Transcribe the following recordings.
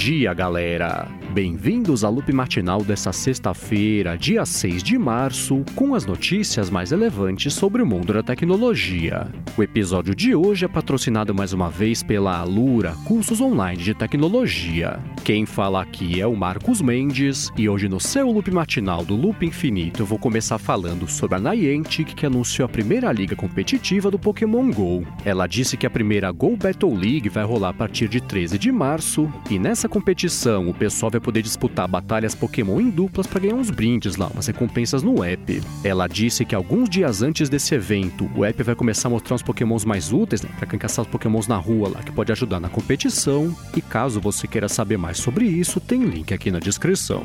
dia, galera! Bem-vindos ao Loop Matinal dessa sexta-feira, dia 6 de março, com as notícias mais relevantes sobre o mundo da tecnologia. O episódio de hoje é patrocinado mais uma vez pela Alura, cursos online de tecnologia. Quem fala aqui é o Marcos Mendes, e hoje no seu Loop Matinal do Loop Infinito eu vou começar falando sobre a Niantic, que anunciou a primeira liga competitiva do Pokémon GO. Ela disse que a primeira GO Battle League vai rolar a partir de 13 de março, e nessa competição o pessoal vai poder disputar batalhas Pokémon em duplas para ganhar uns brindes lá, umas recompensas no app. Ela disse que alguns dias antes desse evento, o app vai começar a mostrar uns Pokémons mais úteis, para quem caçar os Pokémons na rua lá, que pode ajudar na competição, e caso você queira saber mais sobre isso, tem link aqui na descrição.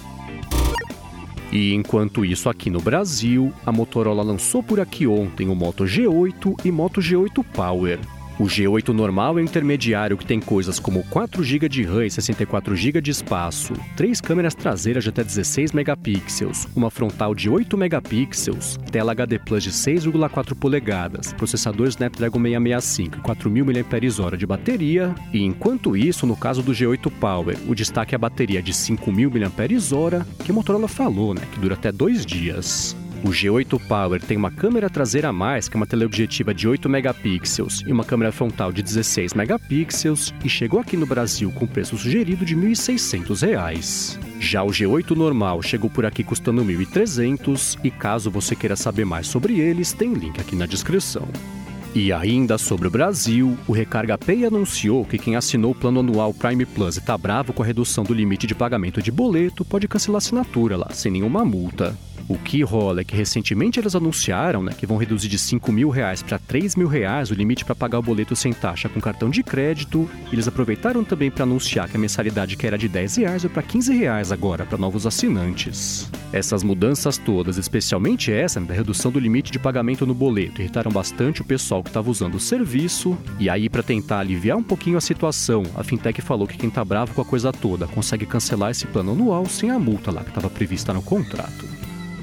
E enquanto isso, aqui no Brasil, a Motorola lançou por aqui ontem o Moto G8 e Moto G8 Power. O G8 normal é o intermediário, que tem coisas como 4 GB de RAM e 64 GB de espaço, 3 câmeras traseiras de até 16 megapixels, uma frontal de 8 megapixels, tela HD Plus de 6,4 polegadas, processador Snapdragon 665 e 4000 mAh de bateria. E enquanto isso, no caso do G8 Power, o destaque é a bateria de 5000 mAh, que a Motorola falou, que dura até 2 dias. O G8 Power tem uma câmera traseira a mais, que é uma teleobjetiva de 8 megapixels, e uma câmera frontal de 16 megapixels, e chegou aqui no Brasil com preço sugerido de R$ 1.600. Já o G8 normal chegou por aqui custando R$ 1.300, e caso você queira saber mais sobre eles, tem link aqui na descrição. E ainda sobre o Brasil, o Recarga Pay anunciou que quem assinou o plano anual Prime Plus e tá bravo com a redução do limite de pagamento de boleto pode cancelar a assinatura lá, sem nenhuma multa. O que rola é que recentemente eles anunciaram que vão reduzir de R$ 5.000 para R$ 3.000 o limite para pagar o boleto sem taxa com cartão de crédito. Eles aproveitaram também para anunciar que a mensalidade que era de R$ 10 vai para R$ 15 agora para novos assinantes. Essas mudanças todas, especialmente essa da redução do limite de pagamento no boleto, irritaram bastante o pessoal que estava usando o serviço. E aí, para tentar aliviar um pouquinho a situação, a Fintech falou que quem tá bravo com a coisa toda consegue cancelar esse plano anual sem a multa lá que estava prevista no contrato.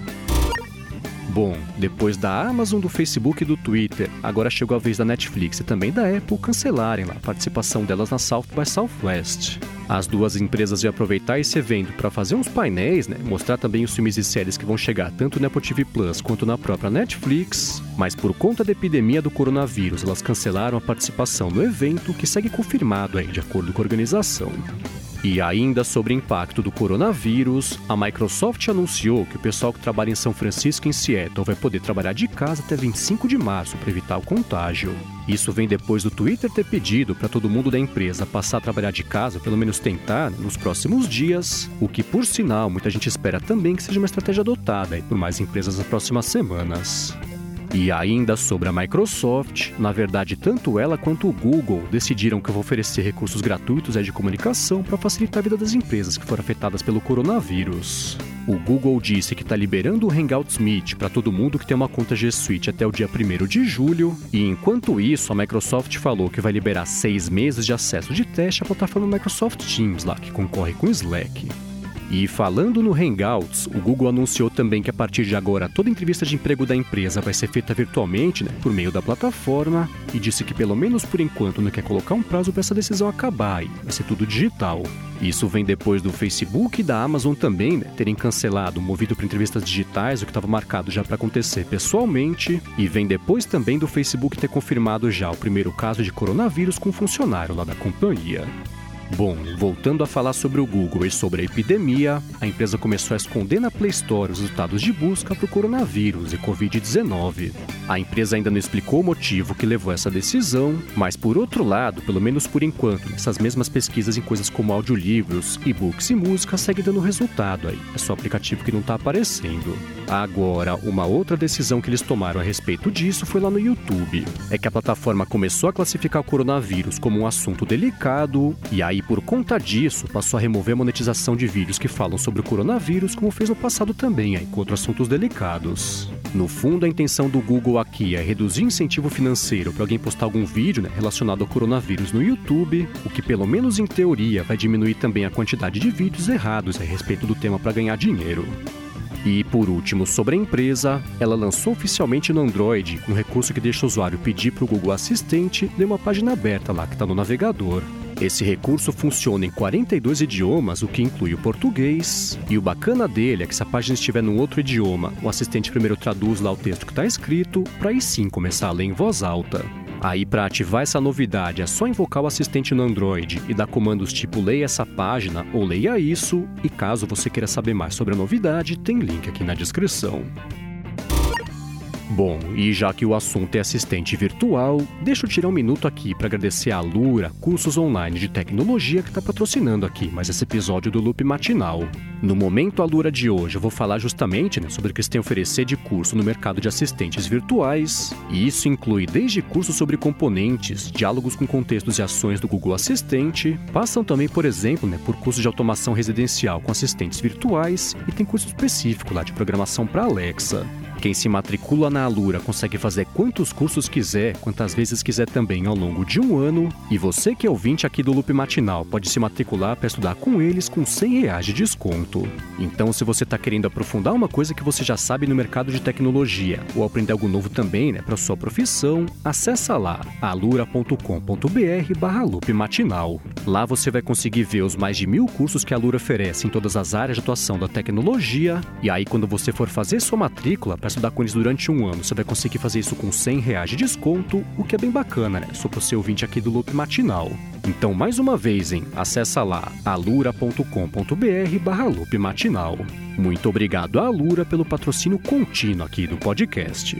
Bom, depois da Amazon, do Facebook e do Twitter, agora chegou a vez da Netflix e também da Apple cancelarem a participação delas na South by Southwest. As duas empresas iam aproveitar esse evento para fazer uns painéis, mostrar também os filmes e séries que vão chegar tanto na Apple TV Plus quanto na própria Netflix, mas por conta da epidemia do coronavírus, elas cancelaram a participação no evento, que segue confirmado de acordo com a organização. E ainda sobre o impacto do coronavírus, a Microsoft anunciou que o pessoal que trabalha em São Francisco e em Seattle vai poder trabalhar de casa até 25 de março para evitar o contágio. Isso vem depois do Twitter ter pedido para todo mundo da empresa passar a trabalhar de casa, pelo menos tentar, nos próximos dias, o que, por sinal, muita gente espera também que seja uma estratégia adotada por mais empresas nas próximas semanas. E ainda sobre a Microsoft, na verdade, tanto ela quanto o Google decidiram que vão oferecer recursos gratuitos de comunicação para facilitar a vida das empresas que foram afetadas pelo coronavírus. O Google disse que está liberando o Hangouts Meet para todo mundo que tem uma conta G Suite até o dia 1º de julho, e enquanto isso, a Microsoft falou que vai liberar 6 meses de acesso de teste à plataforma Microsoft Teams, que concorre com o Slack. E falando no Hangouts, o Google anunciou também que a partir de agora toda entrevista de emprego da empresa vai ser feita virtualmente, por meio da plataforma, e disse que pelo menos por enquanto não quer colocar um prazo para essa decisão acabar, vai ser tudo digital. Isso vem depois do Facebook e da Amazon também terem cancelado o movido para entrevistas digitais, o que estava marcado já para acontecer pessoalmente, e vem depois também do Facebook ter confirmado já o primeiro caso de coronavírus com um funcionário lá da companhia. Bom, voltando a falar sobre o Google e sobre a epidemia, a empresa começou a esconder na Play Store os resultados de busca para o coronavírus e Covid-19. A empresa ainda não explicou o motivo que levou a essa decisão, mas por outro lado, pelo menos por enquanto, essas mesmas pesquisas em coisas como audiolivros, e-books e música seguem dando resultado É só o aplicativo que não está aparecendo. Agora, uma outra decisão que eles tomaram a respeito disso foi lá no YouTube. É que a plataforma começou a classificar o coronavírus como um assunto delicado, e aí por conta disso passou a remover a monetização de vídeos que falam sobre o coronavírus, como fez no passado também, com outros assuntos delicados. No fundo, a intenção do Google aqui é reduzir incentivo financeiro para alguém postar algum vídeo relacionado ao coronavírus no YouTube, o que pelo menos em teoria vai diminuir também a quantidade de vídeos errados a respeito do tema para ganhar dinheiro. E, por último, sobre a empresa, ela lançou oficialmente no Android um recurso que deixa o usuário pedir para o Google Assistente ler uma página aberta lá que está no navegador. Esse recurso funciona em 42 idiomas, o que inclui o português. E o bacana dele é que se a página estiver num outro idioma, o assistente primeiro traduz lá o texto que está escrito, para aí sim começar a ler em voz alta. Aí, para ativar essa novidade, é só invocar o assistente no Android e dar comandos tipo leia essa página ou leia isso. E caso você queira saber mais sobre a novidade, tem link aqui na descrição. Bom, e já que o assunto é assistente virtual, deixa eu tirar um minuto aqui para agradecer a Alura, cursos online de tecnologia, que está patrocinando aqui mais esse episódio do Loop Matinal. No Momento Alura de hoje eu vou falar justamente sobre o que eles têm a oferecer de curso no mercado de assistentes virtuais, e isso inclui desde cursos sobre componentes, diálogos com contextos e ações do Google Assistente, passam também, por exemplo, por cursos de automação residencial com assistentes virtuais, e tem curso específico lá de programação para Alexa. Quem se matricula na Alura consegue fazer quantos cursos quiser, quantas vezes quiser também ao longo de um ano. E você que é ouvinte aqui do Loop Matinal pode se matricular para estudar com eles com R$100 de desconto. Então, se você está querendo aprofundar uma coisa que você já sabe no mercado de tecnologia ou aprender algo novo também para sua profissão, acessa lá alura.com.br/loopmatinal. Lá você vai conseguir ver os mais de 1000 cursos que a Alura oferece em todas as áreas de atuação da tecnologia. E aí, quando você for fazer sua matrícula para estudar com eles durante um ano, você vai conseguir fazer isso com R$100 de desconto, o que é bem bacana, só para você ouvinte aqui do Loop Matinal. Então, mais uma vez, acessa lá alura.com.br/loopmatinal. Muito obrigado à Alura pelo patrocínio contínuo aqui do podcast.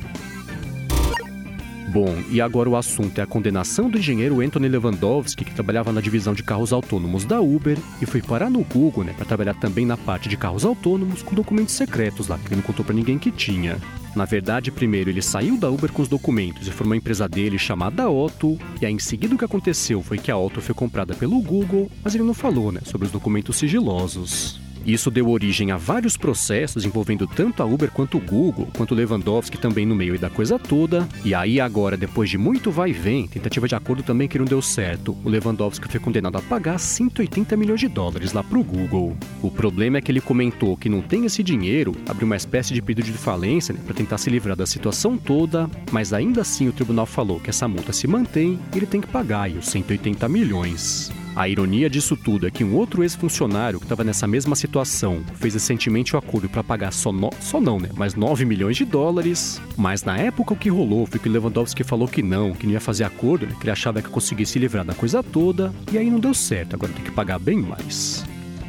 Bom, e agora o assunto é a condenação do engenheiro Anthony Lewandowski, que trabalhava na divisão de carros autônomos da Uber e foi parar no Google, para trabalhar também na parte de carros autônomos com documentos secretos lá, que ele não contou para ninguém que tinha. Na verdade, primeiro ele saiu da Uber com os documentos e foi uma empresa dele chamada Otto, e aí em seguida o que aconteceu foi que a Otto foi comprada pelo Google, mas ele não falou, sobre os documentos sigilosos. Isso deu origem a vários processos envolvendo tanto a Uber quanto o Google, quanto o Lewandowski também no meio da coisa toda. E aí agora, depois de muito vai e vem, tentativa de acordo também que não deu certo, o Lewandowski foi condenado a pagar $180 milhões lá pro Google. O problema é que ele comentou que não tem esse dinheiro, abriu uma espécie de pedido de falência para tentar se livrar da situação toda, mas ainda assim o tribunal falou que essa multa se mantém e ele tem que pagar aí os 180 milhões. A ironia disso tudo é que um outro ex-funcionário que estava nessa mesma situação fez recentemente o acordo para pagar mas $9 milhões, mas na época o que rolou foi que o Lewandowski falou que não ia fazer acordo, que ele achava que conseguisse se livrar da coisa toda, e aí não deu certo, agora tem que pagar bem mais.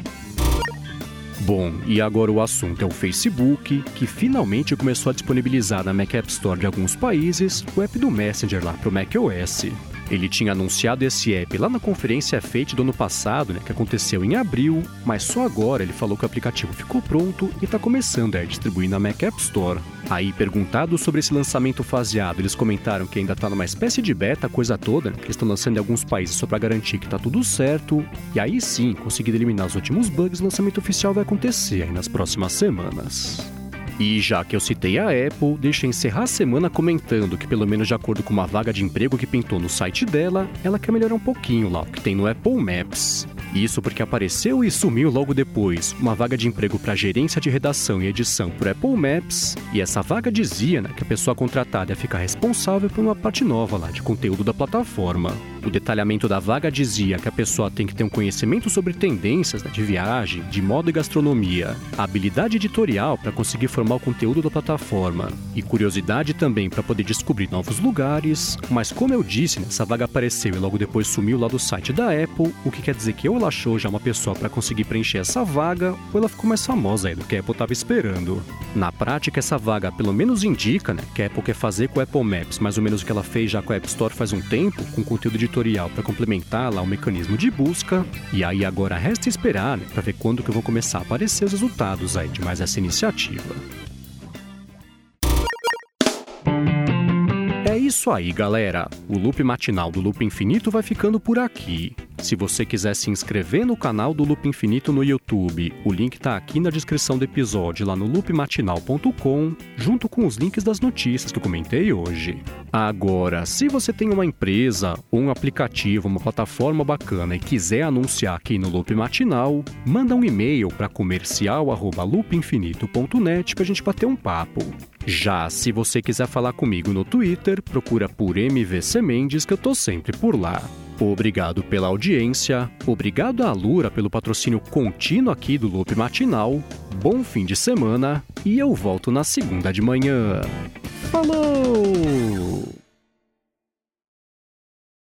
Bom, e agora o assunto é o Facebook, que finalmente começou a disponibilizar na Mac App Store de alguns países o app do Messenger lá para o macOS. Ele tinha anunciado esse app lá na conferência Fate do ano passado, que aconteceu em abril, mas só agora ele falou que o aplicativo ficou pronto e está começando a distribuir na Mac App Store. Aí, perguntado sobre esse lançamento faseado, eles comentaram que ainda está numa espécie de beta, coisa toda, que eles estão lançando em alguns países só para garantir que está tudo certo. E aí sim, conseguindo eliminar os últimos bugs, o lançamento oficial vai acontecer aí nas próximas semanas. E já que eu citei a Apple, deixa eu encerrar a semana comentando que, pelo menos de acordo com uma vaga de emprego que pintou no site dela, ela quer melhorar um pouquinho lá o que tem no Apple Maps. Isso porque apareceu e sumiu logo depois uma vaga de emprego para gerência de redação e edição por Apple Maps, e essa vaga dizia que a pessoa contratada ia ficar responsável por uma parte nova lá de conteúdo da plataforma. O detalhamento da vaga dizia que a pessoa tem que ter um conhecimento sobre tendências de viagem, de moda e gastronomia, habilidade editorial para conseguir formar o conteúdo da plataforma e curiosidade também para poder descobrir novos lugares, mas como eu disse, essa vaga apareceu e logo depois sumiu lá do site da Apple, o que quer dizer que ou ela achou já uma pessoa para conseguir preencher essa vaga, ou ela ficou mais famosa aí do que a Apple estava esperando. Na prática, essa vaga pelo menos indica que a Apple quer fazer com o Apple Maps mais ou menos o que ela fez já com a App Store faz um tempo, com conteúdo editorial para complementar lá o mecanismo de busca, e aí agora resta esperar para ver quando que vão começar a aparecer os resultados aí de mais essa iniciativa. É isso aí, galera. O Loop Matinal do Loop Infinito vai ficando por aqui. Se você quiser se inscrever no canal do Loop Infinito no YouTube, o link está aqui na descrição do episódio, lá no loopmatinal.com, junto com os links das notícias que eu comentei hoje. Agora, se você tem uma empresa, ou um aplicativo, uma plataforma bacana e quiser anunciar aqui no Loop Matinal, manda um e-mail para comercial@loopinfinito.net para a gente bater um papo. Já se você quiser falar comigo no Twitter, procura por MVC Mendes, que eu tô sempre por lá. Obrigado pela audiência, obrigado à Alura pelo patrocínio contínuo aqui do Loop Matinal, bom fim de semana e eu volto na segunda de manhã. Falou!